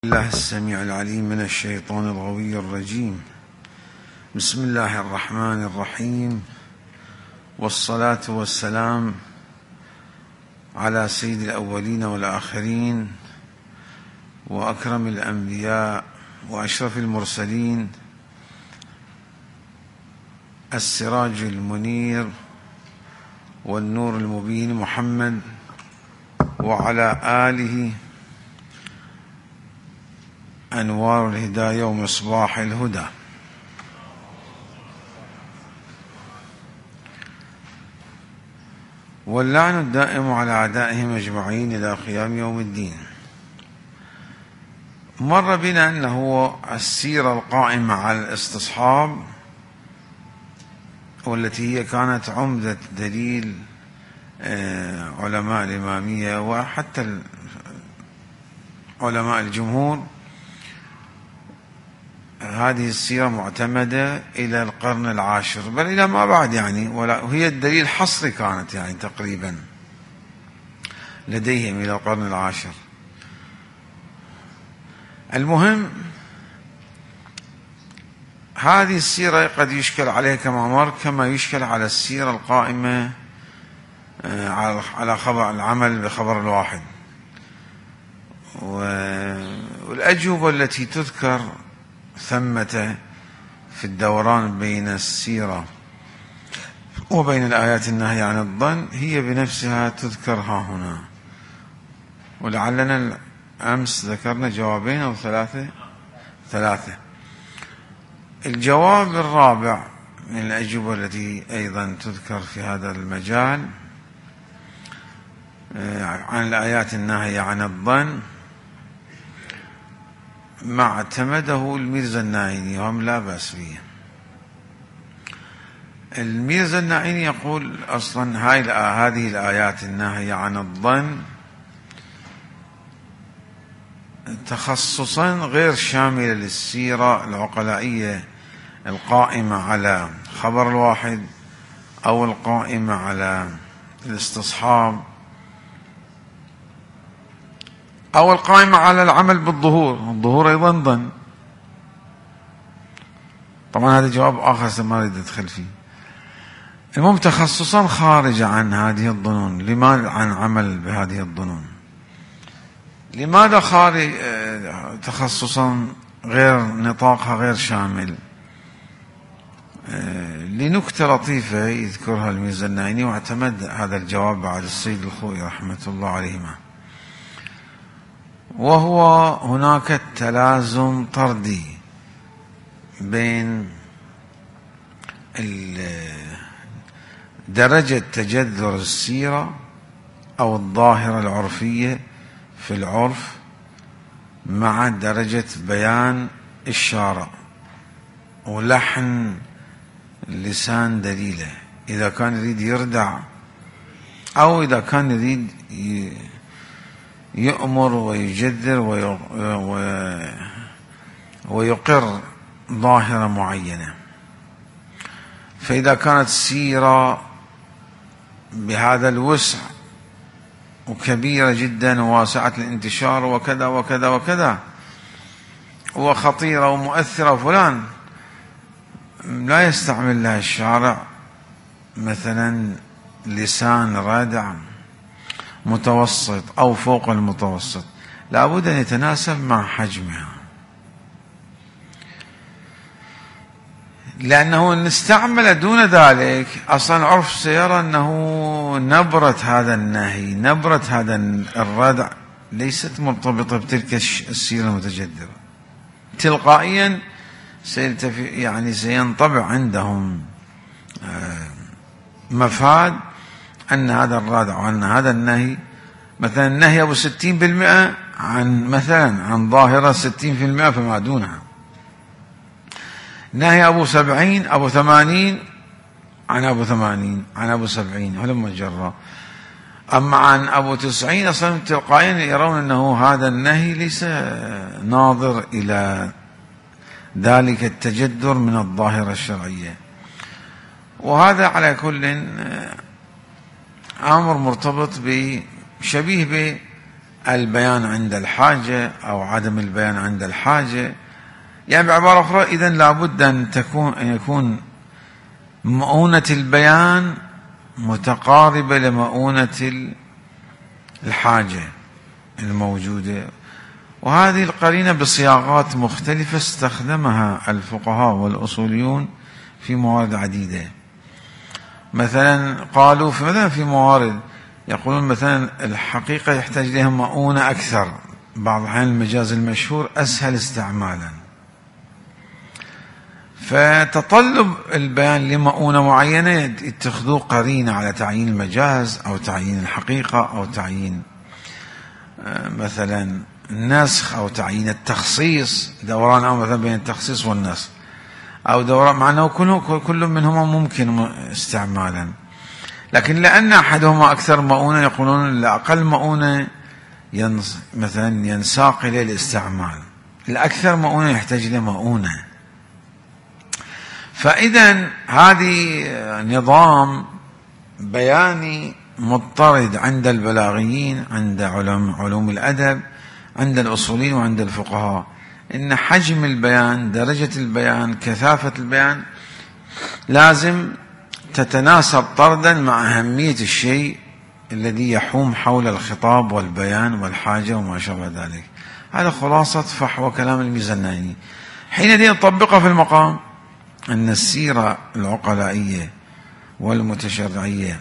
الله السميع العليم من الشيطان الغوي الرجيم. بسم الله الرحمن الرحيم، والصلاة والسلام على سيد الأولين والآخرين وأكرم الأنبياء وأشرف المرسلين، السراج المنير والنور المبين محمد، وعلى آله أنوار الهداية ومصباح الهدى. واللعن الدائم على أعدائهم أجمعين إلى قيام يوم الدين. مر بنا أنه السيرة القائمة على الاستصحاب، والتي هي كانت عمدة دليل علماء الإمامية وحتى علماء الجمهور، هذه السيرة معتمدة إلى القرن العاشر، بل إلى ما بعد وهي الدليل حصري كانت تقريبا لديهم إلى القرن العاشر. المهم، هذه السيرة قد يشكل عليها كما مر، كما يشكل على السيرة القائمة على خبر العمل بخبر الواحد. والأجوبة التي تذكر ثمة في الدوران بين السيرة وبين الآيات النهي عن الظن هي بنفسها تذكر ها هنا. ولعلنا أمس ذكرنا جوابين أو ثلاثة. الجواب الرابع من الأجوبة التي أيضا تذكر في هذا المجال عن الآيات النهي عن الظن ما اعتمده الميرزا الناعيني، وهم لا بأس به. الميرزا الناعيني يقول أصلا هذه الآيات الناهية عن الظن تخصصا غير شاملة للسيرة العقلائية القائمة على خبر الواحد أو القائمة على الاستصحاب أو القائمة على العمل بالظهور. الظهور أيضا ظن. طبعا هذا جواب آخر ما أريد أدخل فيه. المهم، تخصصا خارج عن هذه الظنون. لماذا عن عمل بهذه الظنون؟ لماذا خارج تخصصا غير نطاقها غير شامل؟ لنكتة لطيفة يذكرها الميرزا الناعيني، واعتمد هذا الجواب بعد السيد الخوئي رحمة الله عليهما، وهو هناك تلازم طردي بين درجة تجذر السيرة أو الظاهرة العرفية في العرف مع درجة بيان الشارع ولحن لسان دليله، إذا كان يريد يردع أو إذا كان يريد يؤمر ويجذر ويقر ظاهرة معينة. فإذا كانت السيرة بهذا الوسع وكبيرة جدا وواسعة الانتشار وكذا وكذا وكذا وخطيرة ومؤثرة، فلان لا يستعمل لها الشارع مثلا لسان رادع متوسط أو فوق المتوسط، لابد أن يتناسب مع حجمها، لأنه إن استعمل دون ذلك أصلا عرف سيرى أنه نبرة هذا النهي، نبرة هذا الردع ليست مرتبطة بتلك السيرة المتجذرة. تلقائيا سينطبع عندهم مفاد أن هذا الردع وأن هذا النهي، مثلا النهي أبو 60% عن ظاهرة 60% فما دونها، نهي أبو 70 أبو 80 عن أبو 80 عن أبو 70 ولما جرى. أما عن أبو 90 أصلا تلقائيا يرون أنه هذا النهي ليس ناظر إلى ذلك التجذر من الظاهرة الشرعية. وهذا على كل أمر مرتبط شبيه البيان عند الحاجة أو عدم البيان عند الحاجة. يعني بعبارة أخرى، إذا لابد أن يكون مؤونة البيان متقاربة لمؤونة الحاجة الموجودة. وهذه القرينة بصياغات مختلفة استخدمها الفقهاء والأصوليون في موارد عديدة. مثلا قالوا مثلا في موارد يقولون مثلا الحقيقة يحتاج لها مؤونة أكثر، بعض الأحيان المجاز المشهور أسهل استعمالا، فتطلب البيان لمؤونة معينة يتخذوا قرينة على تعيين المجاز أو تعيين الحقيقة أو تعيين مثلا النسخ أو تعيين التخصيص، دوران أو مثلا بين التخصيص والنسخ، أو دوران، مع أنه كل منهما ممكن استعمالا، لكن لأن أحدهما أكثر مؤونة يقولون الأقل مؤونة مثلا ينساق إلى الاستعمال، الأكثر مؤونة يحتاج إلى مؤونة. فإذا هذه نظام بياني مضطرد عند البلاغيين، عند علوم الأدب، عند الأصوليين وعند الفقهاء، إن حجم البيان، درجة البيان، كثافة البيان لازم تتناسب طردا مع أهمية الشيء الذي يحوم حول الخطاب والبيان والحاجة وما شابه ذلك. هذا خلاصة فحوى كلام الميزانيني. حينئذ نطبقها في المقام أن السيرة العقلائية والمتشرعية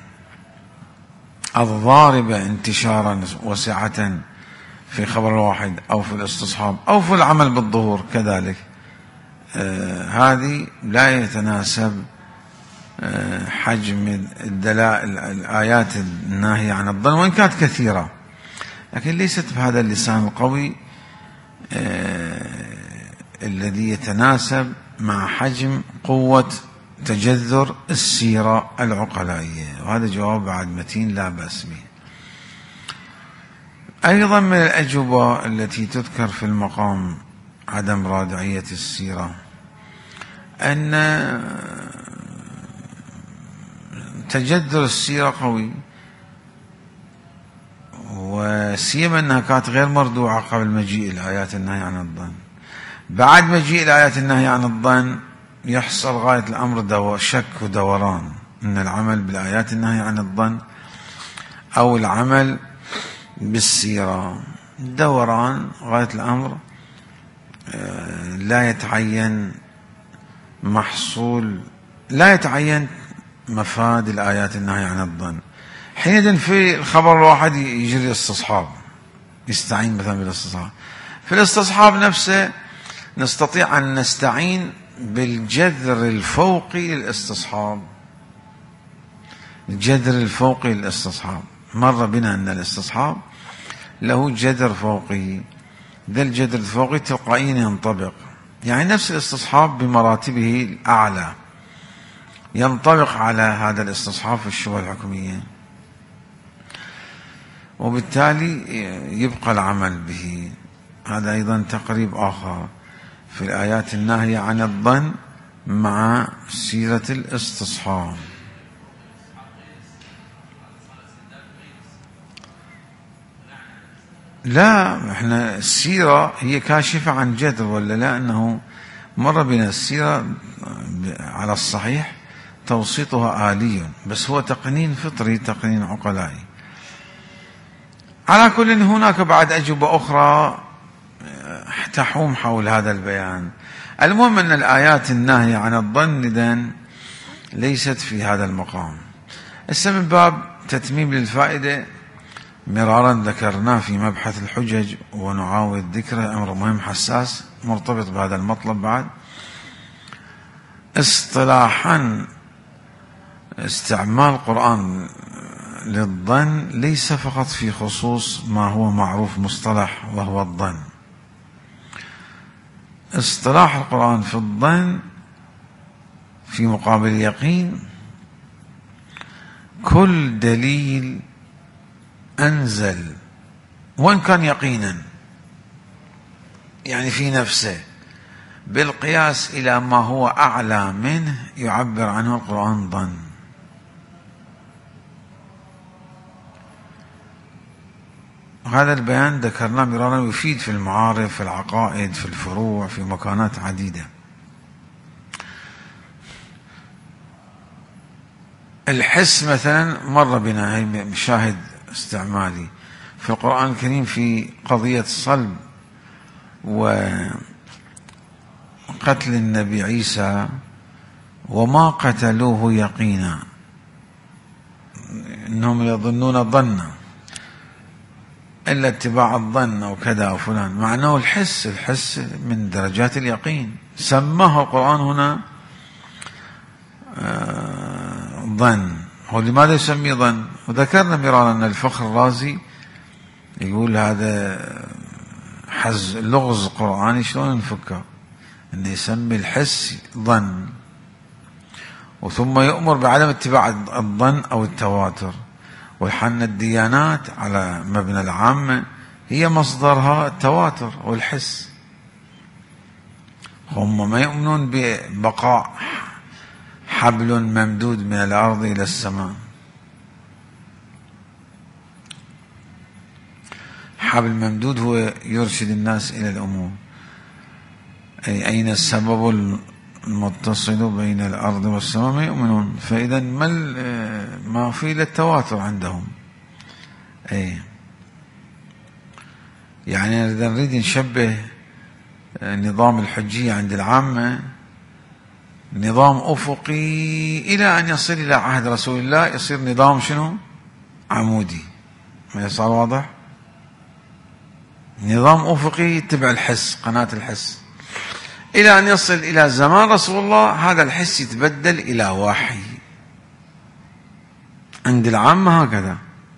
الضاربة انتشارا وسعة في خبر الواحد أو في الاستصحاب أو في العمل بالظهور كذلك، هذه لا يتناسب حجم الدلائل الآيات الناهية عن الظن، وإن كانت كثيرة لكن ليست بهذا اللسان القوي الذي يتناسب مع حجم قوة تجذر السيرة العقلائية. وهذا جواب بعد متين لا بأس به. أيضا من الأجوبة التي تذكر في المقام عدم رادعية السيرة أن تجذر السيرة قوي، وسيما أنها كانت غير مردوعة قبل مجيء الآيات النهي عن الظن. بعد مجيء الآيات النهي عن الظن يحصل غاية الأمر شك ودوران من العمل بالآيات النهي عن الظن أو العمل بالسيرة، دوران غاية الأمر، لا يتعين محصول، لا يتعين مفاد الآيات النهي عن الظن. حينئذ في الخبر الواحد يجري استصحاب، يستعين مثلا بالاستصحاب. في الاستصحاب نفسه نستطيع أن نستعين بالجذر الفوقي للاستصحاب. الجذر الفوقي للاستصحاب مر بنا أن الاستصحاب له جذر فوقي، ذا الجذر الفوقي تلقائيا ينطبق، يعني نفس الاستصحاب بمراتبه الأعلى ينطبق على هذا الاستصحاب في الشبهة الحكمية، وبالتالي يبقى العمل به. هذا أيضا تقريب آخر في الآيات الناهية عن الظن مع سيرة الاستصحاب. لا، احنا السيرة هي كاشفة عن جذر ولا لا؟ أنه مر بنا السيرة على الصحيح توسيطها آلي، بس هو تقنين فطري، تقنين عقلائي. على كل هناك بعد أجوبة أخرى تحوم حول هذا البيان. المهم أن الآيات الناهية عن الظن إذن ليست في هذا المقام. من باب تتميم للفائدة مرارا ذكرناه في مبحث الحجج ونعاود ذكره، أمر مهم حساس مرتبط بهذا المطلب. بعد اصطلاحا استعمال القرآن للظن ليس فقط في خصوص ما هو معروف مصطلح وهو الظن. اصطلاح القرآن في الظن في مقابل اليقين كل دليل أنزل وإن كان يقينا، يعني في نفسه، بالقياس إلى ما هو أعلى منه يعبر عنه القرآن ظن. وهذا البيان ذكرناه مرارا، يفيد في المعارف، في العقائد، في الفروع، في مكانات عديدة. الحس مثلا مر بنا، هي مشاهد استعمالي في القرآن الكريم في قضية الصلب وقتل النبي عيسى، وما قتلوه يقينا إنهم يظنون ظنا إلا اتباع الظن أو كذا أو فلان، معناه الحس من درجات اليقين، سماه القرآن هنا ظن. هو لماذا يسميه ظن؟ وذكرنا مرارا أن الفخر الرازي يقول هذا حز لغز قرآني شلون نفكه، أنه يسمي الحس ظن، وثم يؤمر بعدم اتباع الظن أو التواتر. وحن الديانات على مبنى العامة هي مصدرها التواتر والحس، هم ما يؤمنون ببقاء حبل ممدود من الأرض إلى السماء. حبل ممدود هو يرشد الناس إلى الأمور، أي أين السبب المتصل بين الأرض والسماء، ما يؤمنون. فإذا ما في إلا التواتر عندهم. أي يعني إذا نريد نشبه نظام الحجية عند العامة نظام أفقي إلى أن يصل إلى عهد رسول الله، يصير نظام شنو؟ عمودي. ما يصار واضح؟ نظام أفقي يتبع الحس، قناة الحس، إلى أن يصل إلى زمان رسول الله هذا الحس يتبدل إلى وحي. عند العامة هكذا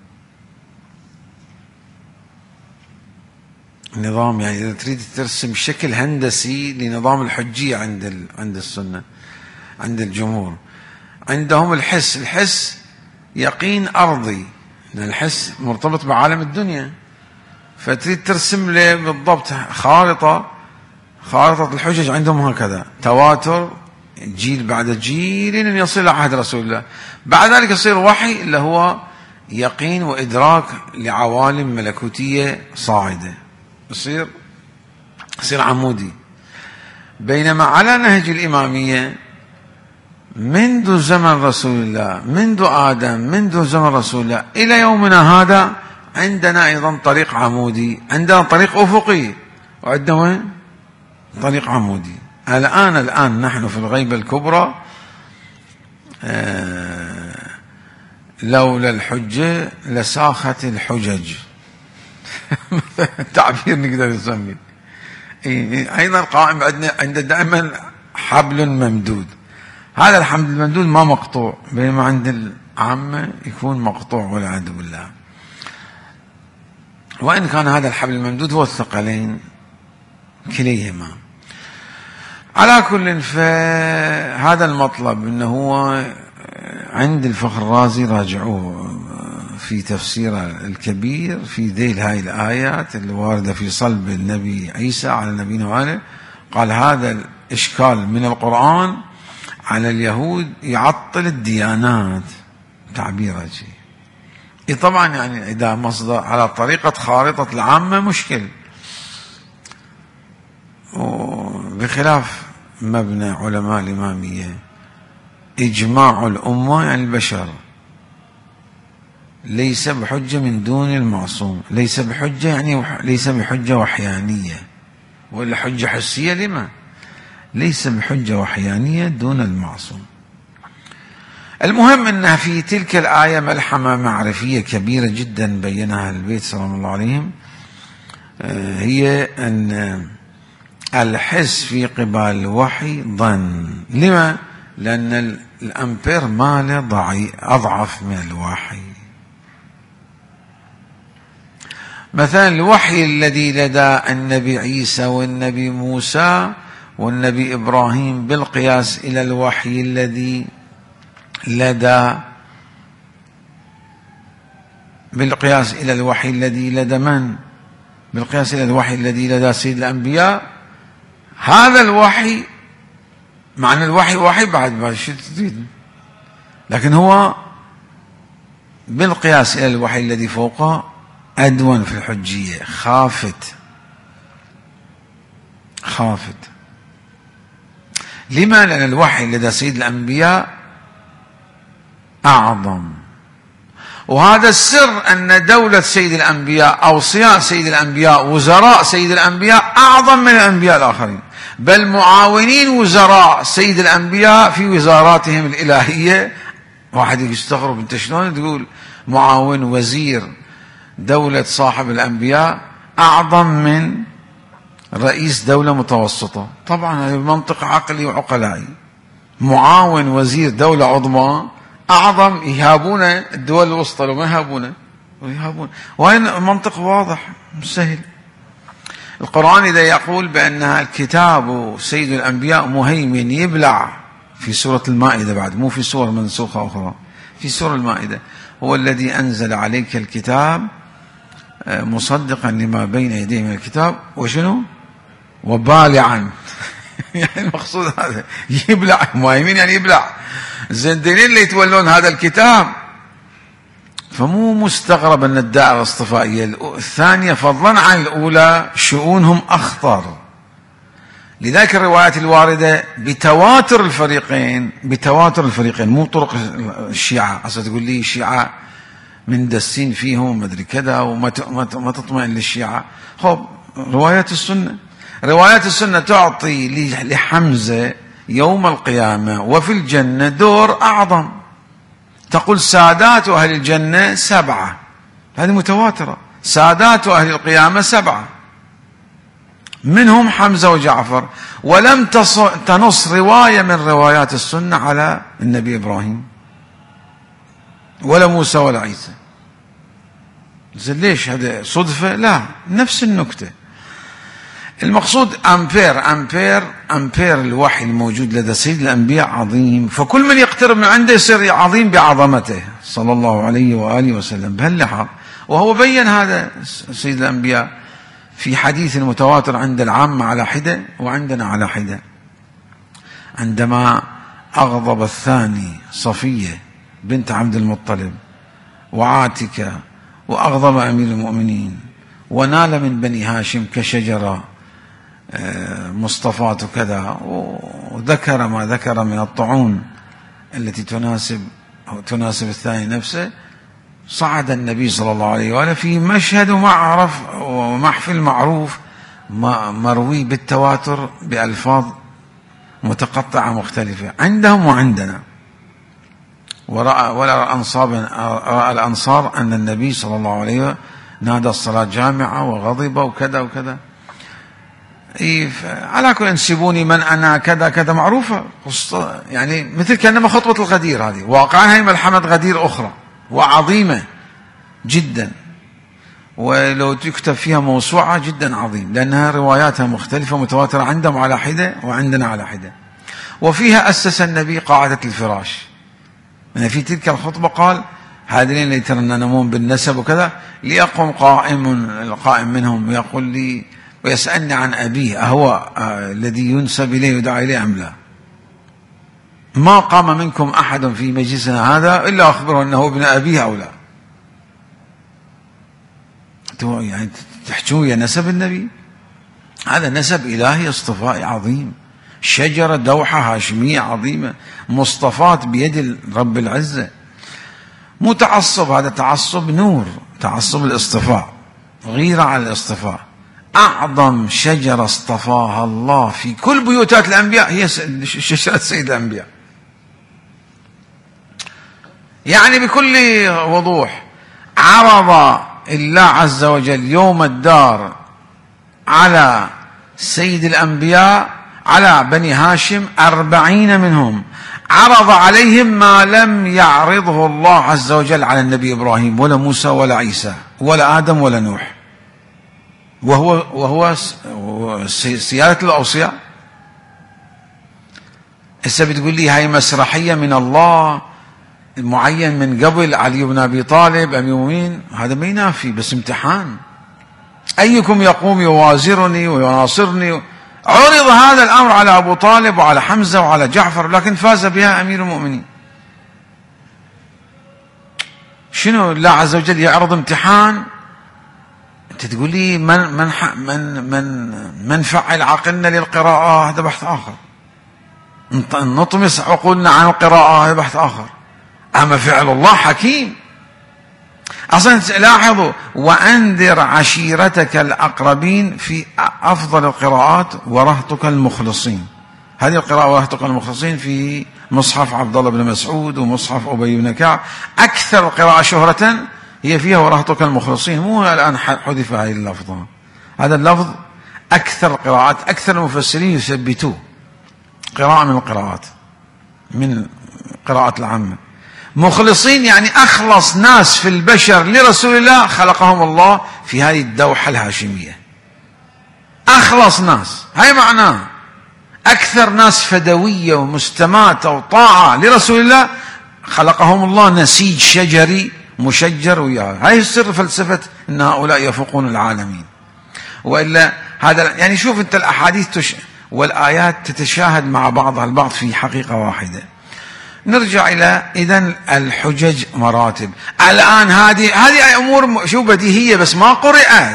نظام. يعني إذا تريد ترسم شكل هندسي لنظام الحجية عند السنة، عند الجمهور، عندهم الحس يقين أرضي، لأن الحس مرتبط بعالم الدنيا، فتريد ترسم له بالضبط خارطة الحجج عندهم هكذا تواتر جيل بعد جيل إلى أن يصل إلى عهد رسول الله. بعد ذلك يصير وحي اللي هو يقين وإدراك لعوالم ملكوتية صاعدة، يصير عمودي. بينما على نهج الإمامية منذ زمن رسول الله، منذ آدم، منذ زمن رسول الله إلى يومنا هذا عندنا أيضا طريق عمودي، عندنا طريق أفقي، وعندنا طريق عمودي. الآن نحن في الغيبة الكبرى، لولا الحجة لساخت الحجج تعبير نقدر نسميه. أيضا قائم عندنا دائما حبل ممدود، هذا الحبل الممدود ما مقطوع، بينما عند العامة يكون مقطوع والعياذ بالله. وإن كان هذا الحبل الممدود هو الثقلين كليهما. على كل، فهذا المطلب انه هو عند الفخر الرازي، راجعوه في تفسير الكبير في ذيل هاي الآيات اللي واردة في صلب النبي عيسى على نبينا وآله، قال هذا الإشكال من القرآن على اليهود يعطل الديانات، تعبيره شيء. طبعا يعني إذا مصدر على طريقة خارطة العامة مشكل، بخلاف مبنى علماء الإمامية إجماع الأمة، يعني البشر ليس بحجة من دون المعصوم، ليس بحجة يعني ليس بحجة وحيانية، ولا حجة حسية، لما ليس بحجة وحيانية دون المعصوم. المهم أنها في تلك الآية ملحمة معرفية كبيرة جدا بينها البيت سلام الله عليهم، هي أن الحس في قبال الوحي ظن. لما؟ لأن الأمبير ماله أضعف من الوحي. مثلا الوحي الذي لدى النبي عيسى والنبي موسى والنبي إبراهيم بالقياس إلى الوحي الذي لدى بالقياس إلى الوحي الذي لدى من؟ بالقياس إلى الوحي الذي لدى سيد الأنبياء. هذا الوحي، معنى الوحي وحي بعد شو تريد، لكن هو بالقياس إلى الوحي الذي فوقه أدون في الحجية، خافت. لما؟ لأن الوحي لدى سيد الأنبياء أعظم، وهذا السر أن دولة سيد الأنبياء، أوصياء سيد الأنبياء، وزراء سيد الأنبياء أعظم من الأنبياء الآخرين، بل معاونين وزراء سيد الأنبياء في وزاراتهم الإلهية. واحد يستغرب أنت شلون تقول معاون وزير دولة صاحب الأنبياء أعظم من رئيس دولة متوسطة؟ طبعا هذا منطق عقلي وعقلائي. معاون وزير دولة عظمى أعظم، يهابون الدول الوسطى لو ما يهابونه ويهابون. وين منطق واضح مش سهل. القرآن إذا يقول بأنها الكتاب سيد الأنبياء مهيمن يبلع في سورة المائدة، بعد مو في سورة منسوخة أخرى، في سورة المائدة، هو الذي أنزل عليك الكتاب مصدقا لما بين يديه من الكتاب وشنو وبالعا يعني المقصود هذا يبلع، مهيمن يعني يبلع. الزنديين اللي يتولون هذا الكتاب، فمو مستغرب أن الدائرة الاصطفائية الثانية فضلا عن الأولى شؤونهم أخطر. لذلك الروايات الواردة بتواتر الفريقين، مو طرق الشيعة. أصلا تقول لي الشيعة من دسين فيهم ما أدري كذا وما تطمئن للشيعة. خب روايات السنة تعطي لحمزة يوم القيامة وفي الجنة دور أعظم. تقول سادات أهل الجنة 7، هذه متواترة. سادات أهل القيامة 7، منهم حمزة وجعفر. ولم تنص رواية من روايات السنة على النبي إبراهيم ولا موسى ولا عيسى. ليش؟ هذا صدفة؟ لا، نفس النكتة. المقصود أمبير الوحي الموجود لدى سيد الأنبياء عظيم، فكل من يقترب من عنده يصير عظيم بعظمته صلى الله عليه وآله وسلم بهاللحاظ. وهو بين هذا سيد الأنبياء في حديث متواتر عند العامة على حدة وعندنا على حدة، عندما أغضب الثاني صفية بنت عبد المطلب وعاتكة، وأغضب أمير المؤمنين، ونال من بني هاشم كشجرة مصطفات وكذا، وذكر ما ذكر من الطعون التي تناسب الثاني نفسه. صعد النبي صلى الله عليه وآله في مشهد ومحفل معروف مروي بالتواتر بألفاظ متقطعة مختلفة عندهم وعندنا. رأى الأنصار أن النبي صلى الله عليه وسلم نادى الصلاة جامعة وغضب وكذا وكذا. على كل انسبوني من أنا كذا كذا معروفة، يعني مثل كأنما خطبة الغدير هذه، واقعا هي ملحمة غدير أخرى وعظيمة جدا، ولو تكتب فيها موسوعة جدا عظيم، لأنها رواياتها مختلفة متواترة، عندهم على حدة وعندنا على حدة. وفيها أسس النبي قاعدة الفراش. من في تلك الخطبة قال هذين اللي يترنمون بالنسب وكذا، ليقوم القائم منهم ويقول لي ويسألني عن أبيه أهو الذي ينسب إليه يدعى إليه أم لا؟ ما قام منكم أحد في مجلسنا هذا إلا أخبره أنه ابن أبيه أو لا. يعني تحجون يا نسب النبي، هذا نسب إلهي اصطفاء عظيم، شجرة دوحة هاشمية عظيمة مصطفات بيد رب العزة. مو تعصب، هذا تعصب نور، تعصب الاصطفاء، غيرة على الاصطفاء. أعظم شجرة اصطفاها الله في كل بيوتات الأنبياء هي شجرة سيد الأنبياء. يعني بكل وضوح عرض الله عز وجل يوم الدار على سيد الأنبياء، على بني هاشم 40 منهم، عرض عليهم ما لم يعرضه الله عز وجل على النبي إبراهيم ولا موسى ولا عيسى ولا آدم ولا نوح، وهو سيادة الأوصياء. هسه بتقول لي هاي مسرحية من الله معين من قبل علي بن أبي طالب أمير المؤمنين، هذا ما ينافي، بس امتحان. أيكم يقوم يوازرني ويناصرني؟ عرض هذا الأمر على أبو طالب وعلى حمزة وعلى جعفر، لكن فاز بها أمير المؤمنين. شنو الله عز وجل يعرض امتحان أنت تقول لي من فعل عقلنا للقراءة، هذا بحث آخر. نطمس عقولنا عن القراءة، هذا بحث آخر. أما فعل الله حكيم. أصلا لاحظوا: وأنذر عشيرتك الأقربين في أفضل القراءات ورهطك المخلصين. هذه القراءة ورهطك المخلصين في مصحف عبد الله بن مسعود ومصحف أبي بن كعب. أكثر القراءة شهرة هي فيها ورهطك المخلصين، مو الآن حذف هذه اللفظة. هذا اللفظ أكثر القراءات، أكثر المفسرين يثبتوه قراءة من القراءات، من القراءات العامة. مخلصين يعني أخلص ناس في البشر لرسول الله خلقهم الله في هذه الدوحة الهاشمية. أخلص ناس، هاي معناه أكثر ناس فدوية ومستماتة وطاعة لرسول الله خلقهم الله نسيج شجري مشجر وياه. هاي السر فلسفة أن هؤلاء يفوقون العالمين. وإلا هذا يعني شوف أنت الأحاديث والآيات تتشاهد مع بعضها البعض في حقيقة واحدة. نرجع إلى إذن الحجج مراتب. الآن هذه أمور شو بديهية، بس ما قرأت،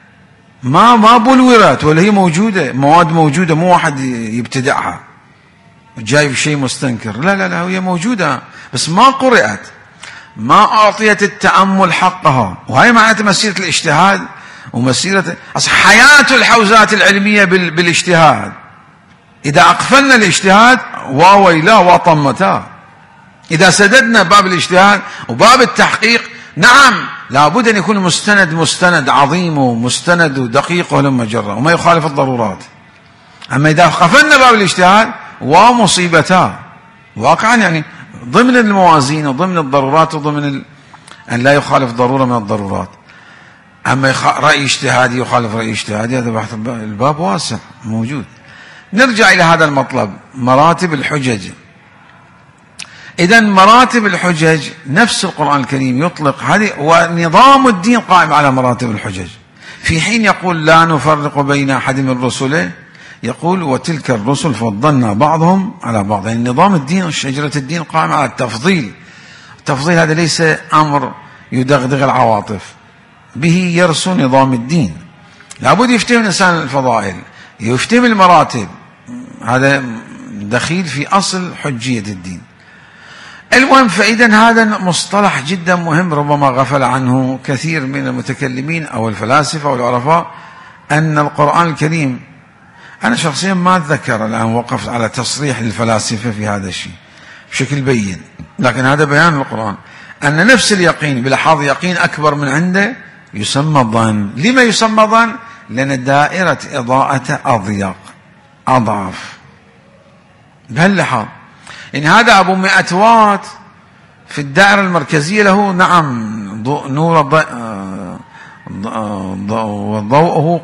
ما بلورت، ولا هي موجودة، مواد موجودة، مو واحد يبتدعها جايب شيء مستنكر. لا هي موجودة بس ما قرأت، ما أعطيت التأمل حقها. وهي معناتها مسيرة الاجتهاد ومسيرة حياة الحوزات العلمية بالاجتهاد. إذا أقفلنا الاجتهاد وويلا وطمتا. إذا سددنا باب الاجتهاد وباب التحقيق، نعم لابد أن يكون مستند عظيم ومستند ودقيق ولما جرى وما يخالف الضرورات. أما إذا قفلنا باب الاجتهاد ومصيبتا واقعا، يعني ضمن الموازين وضمن الضرورات وضمن أن لا يخالف ضرورة من الضرورات. أما رأي اجتهادي يخالف رأي اجتهادي، هذا بحث الباب واسع موجود. نرجع إلى هذا المطلب، مراتب الحجج. إذن مراتب الحجج نفس القرآن الكريم يطلق هذه، ونظام الدين قائم على مراتب الحجج. في حين يقول لا نفرق بين أحد من رسله، يقول وتلك الرسل فضلنا بعضهم على بعض. يعني نظام الدين، شجرة الدين قائم على التفضيل. التفضيل هذا ليس أمر يدغدغ العواطف، به يرسو نظام الدين. لابد يفتهم الإنسان الفضائل، يفتهم المراتب، هذا دخيل في أصل حجية الدين. المهم، فإذا هذا مصطلح جدا مهم ربما غفل عنه كثير من المتكلمين أو الفلاسفة أو العرفاء، أن القرآن الكريم، أنا شخصيا ما أتذكر الآن وقفت على تصريح الفلاسفة في هذا الشيء بشكل بين، لكن هذا بيان القرآن أن نفس اليقين بلحاظ يقين أكبر من عنده يسمى ظن. لما يسمى ظن؟ لأن دائرة إضاءته أضيق أضعف بهاللحاظ. إن هذا أبو 100 واط في الدائرة المركزية له نعم نور وضوءه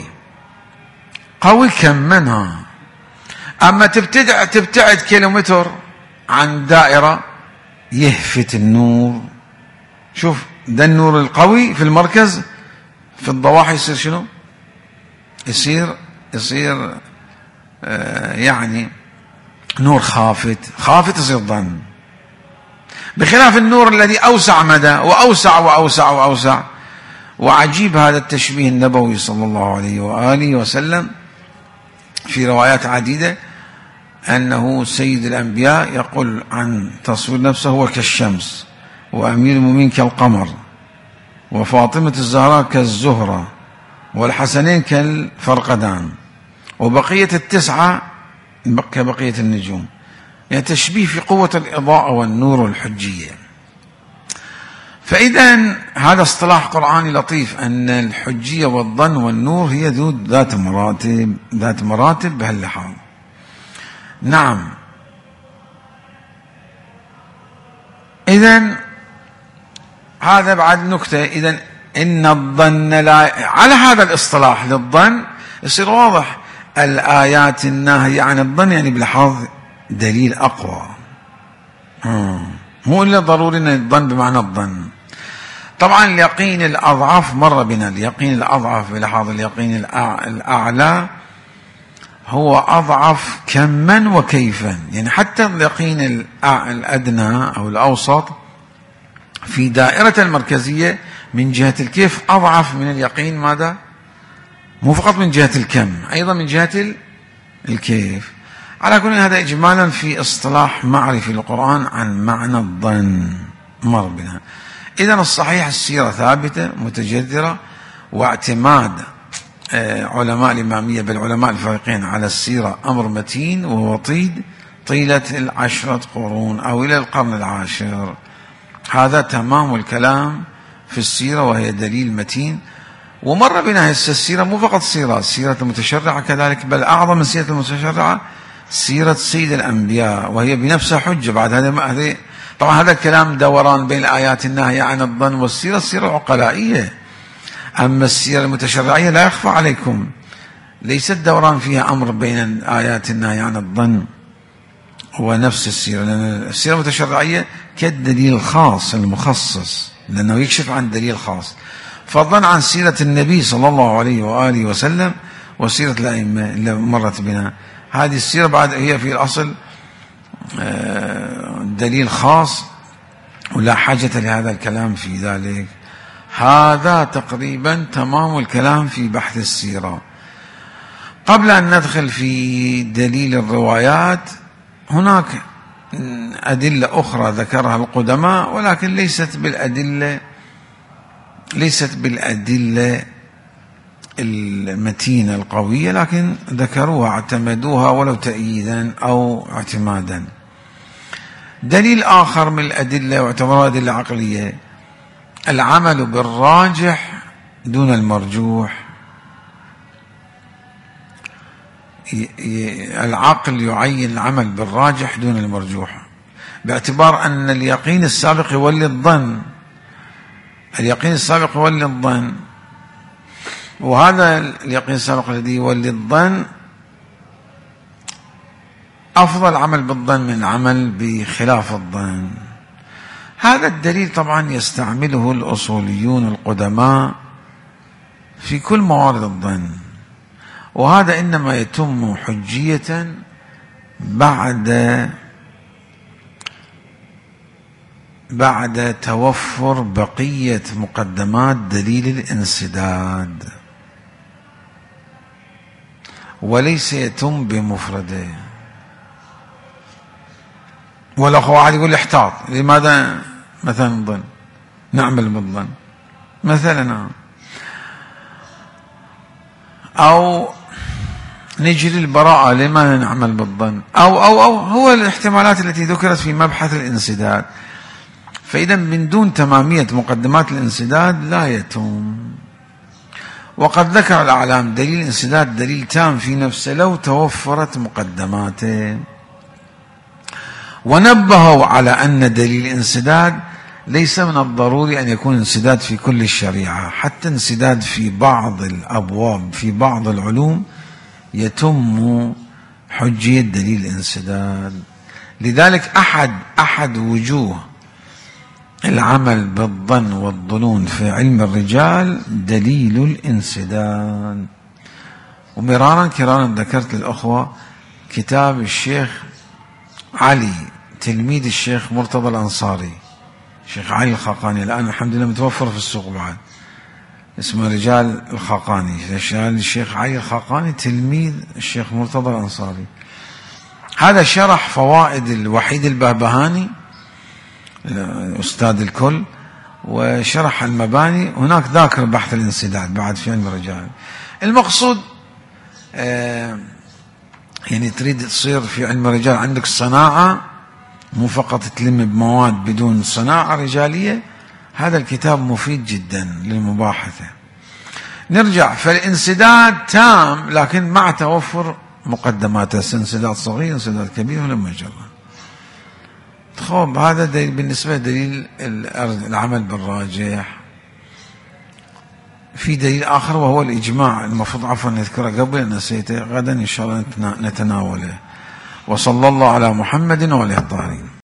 قوي كم منها. أما تبتعد كيلومتر عن دائرة يهفت النور. شوف ده النور القوي في المركز، في الضواحي يصير شنو؟ يصير يعني نور خافت يصير ظن. بخلاف النور الذي أوسع مدى وأوسع وأوسع وأوسع. وعجيب هذا التشبيه النبوي صلى الله عليه وآله وسلم في روايات عديدة، أنه سيد الأنبياء يقول عن تصوير نفسه هو كالشمس، وأمير المؤمنين كالقمر، وفاطمة الزهراء كالزهرة، والحسنين كالفرقدان، وبقية 9 كبقية النجوم. يعني تشبيه في قوة الإضاءة والنور والحجية. فإذا هذا اصطلاح قرآني لطيف، أن الحجية والظن والنور هي ذات مراتب بهاللحاظ. نعم. إذن هذا بعد نكتة. إذن إن الظن لا، على هذا الاصطلاح للظن يصير واضح الآيات الناهية عن الظن، يعني بلحاظ دليل أقوى، مو إلا ضروري أن الظن بمعنى الظن. طبعا اليقين الأضعف مر بنا، اليقين الأضعف بلحاظ اليقين الأعلى هو أضعف كما وكيفا. يعني حتى اليقين الأدنى أو الأوسط في دائرة المركزية من جهة الكيف أضعف من اليقين. ماذا؟ مو فقط من جهة الكم، أيضا من جهة الكيف. على كل هذا إجمالا في اصطلاح معرفي القرآن عن معنى الظن مر بنا. إذن الصحيح السيرة ثابتة متجذرة، واعتماد علماء الإمامية بل علماء الفريقين على السيرة أمر متين ووطيد طيلة 10 قرون أو إلى القرن العاشر. هذا تمام الكلام في السيرة، وهي دليل متين. ومر بنا هسه السيرة مو فقط سيرة المتشرعة كذلك، بل أعظم من سيرة المتشرعة سيرة سيد الأنبياء، وهي بنفسها حجة. بعد هذا طبعا هذا الكلام دوران بين آيات النهي عن الظن والسيرة، السيرة عقلائية. أما السيرة المتشرعية لا يخفى عليكم ليست دوران فيها أمر بين آيات النهي عن الظن ونفس السيرة، لأن السيرة المتشرعية كالدليل الخاص المخصص، لأنه يكشف عن دليل خاص، فضلا عن سيرة النبي صلى الله عليه وآله وسلم وسيرة الأئمة اللي مرت بنا. هذه السيرة بعد هي في الأصل دليل خاص، ولا حاجة لهذا الكلام في ذلك. هذا تقريبا تمام الكلام في بحث السيرة. قبل أن ندخل في دليل الروايات، هناك أدلة أخرى ذكرها القدماء، ولكن ليست بالأدلة المتينة القوية، لكن ذكروها اعتمدوها ولو تأييدا أو اعتمادا. دليل آخر من الأدلة واعتبرها أدلة عقلية، العمل بالراجح دون المرجوح. العقل يعين العمل بالراجح دون المرجوح، باعتبار أن اليقين السابق يولي الظن، اليقين السابق يولي الظن، وهذا اليقين السابق الذي يولي الظن أفضل عمل بالظن من العمل بخلاف الظن. هذا الدليل طبعا يستعمله الأصوليون القدماء في كل موارد الظن، وهذا إنما يتم حجية بعد توفر بقية مقدمات دليل الانسداد، وليس يتم بمفرده. والأخ واحد يقول احتاط، لماذا مثلا الظن نعمل بالظن مثلا، أو نجري البراءة لما نعمل بالظن، أو هو الاحتمالات التي ذكرت في مبحث الانسداد. فإذا من دون تمامية مقدمات الانسداد لا يتم. وقد ذكر الأعلام دليل الانسداد دليل تام في نفسه لو توفرت مقدماته، ونبهوا على أن دليل الانسداد ليس من الضروري أن يكون انسداد في كل الشريعة، حتى انسداد في بعض الأبواب في بعض العلوم يتم حجية دليل الانسداد. لذلك أحد وجوه العمل بالظن والظنون في علم الرجال دليل الانسداد. ومرارا كرارا ذكرت للأخوة كتاب الشيخ علي تلميذ الشيخ مرتضى الأنصاري، الشيخ علي الخاقاني، الآن الحمد لله متوفر في السوق بعد، اسمه رجال الخاقاني. الشيخ علي الخاقاني تلميذ الشيخ مرتضى الأنصاري. هذا شرح فوائد الوحيد البهبهاني أستاذ الكل، وشرح المباني. هناك ذاكر بحث الانسداد بعد في علم الرجال. المقصود يعني تريد تصير في علم الرجال عندك صناعة، مو فقط تلم بمواد بدون صناعة رجالية. هذا الكتاب مفيد جدا للمباحثة. نرجع، فالانسداد تام لكن مع توفر مقدماته، انسداد صغير انسداد كبير ولما جرى. طيب هذا دليل بالنسبة دليل العمل بالراجح. في دليل آخر وهو الإجماع، المفروض عفوا نذكره قبل نسيته، غدا إن شاء الله نتناوله. وصلى الله على محمد وعلى آله الطاهرين.